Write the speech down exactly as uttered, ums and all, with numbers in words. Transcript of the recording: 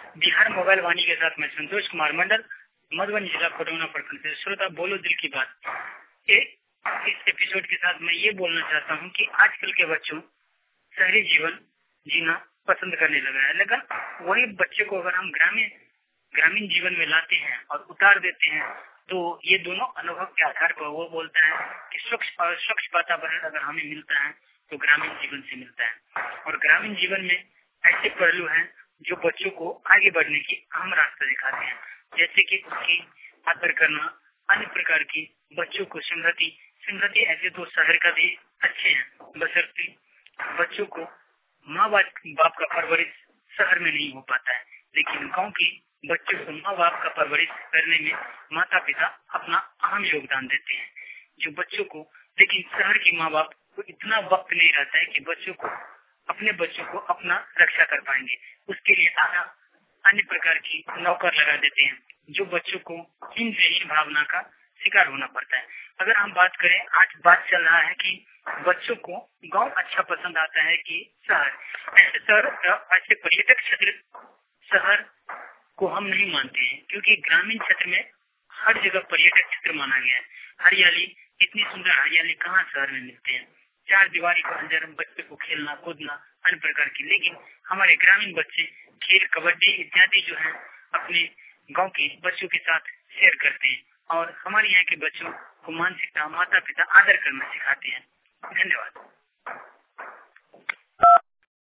Bihar mobile वाणी के साथ मैं संतोष कुमार मंडल, मधुबनी जिला कोडरमा प्रखंड से। श्रोता बोलो दिल की बात। ए, इस एपिसोड के साथ मैं ये बोलना चाहता हूँ कि आजकल के बच्चों शहरी जीवन जीना पसंद करने लगा है, लेकिन वही बच्चे को अगर हम ग्रामीण ग्रामीण जीवन में लाते हैं और उतार देते हैं तो ये दोनों अनुभव के आधार पर वो बोलता है कि स्वच्छ और स्वच्छ वातावरण अगर हमें मिलता है तो ग्रामीण जीवन से मिलता है। और ग्रामीण जीवन में ऐसे पहलू हैं जो बच्चों को आगे बढ़ने की अहम रास्ता दिखाते हैं, जैसे कि उसकी आदर करना, अन्य प्रकार की बच्चों को संगति संगति ऐसे तो शहर का भी अच्छे हैं, बशर्ते बच्चों को माँ बाप का परवरिश शहर में नहीं हो पाता है, लेकिन गांव की बच्चों को माँ बाप का परवरिश करने में माता पिता अपना अहम योगदान देते हैं। जो बच्चों को लेकिन शहर की माँ बाप को इतना वक्त नहीं रहता है कि बच्चों को अपने बच्चों को अपना रक्षा कर पाएंगे। उसके लिए आधा अन्य प्रकार की नौकर लगा देते हैं, जो बच्चों को इन जैसी भावना का शिकार होना पड़ता है। अगर हम बात करें, आज बात चल रहा है कि बच्चों को गांव अच्छा पसंद आता है कि शहर। ऐसे शहर ऐसे पर्यटक क्षेत्र शहर को हम नहीं मानते हैं, क्योंकि ग्रामीण क्षेत्र में हर जगह पर्यटक क्षेत्र माना गया है। हरियाली, इतनी सुंदर हरियाली कहाँ शहर में मिलते हैं। चार दीवारी के अंदर बच्चे को खेलना कूदना अन्य प्रकार की, लेकिन हमारे ग्रामीण बच्चे खेल, कबड्डी इत्यादि जो है अपने गांव के बच्चों के साथ शेयर करते हैं और हमारे यहाँ के बच्चों को मानसिकता, माता पिता आदर करना सिखाते हैं। धन्यवाद।